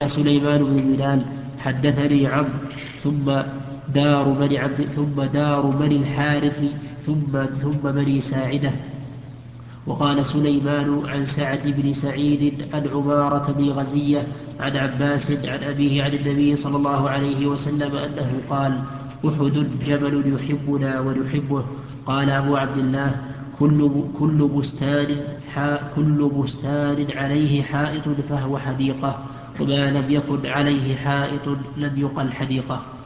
سليمان بن بلال حدثني عمرو ثم دار بني الحارث ثم بني ساعدة. وقال سليمان عن سعد بن سعيد عن عمارة بن غزية عن عباس عن أبيه عن النبي صلى الله عليه وسلم أنه قال: أحد جبل يحبنا ونحبه. قال أبو عبد الله: كل بستان عليه حائط فهو حديقة، وما لم يكن عليه حائط لم يقل حديقة.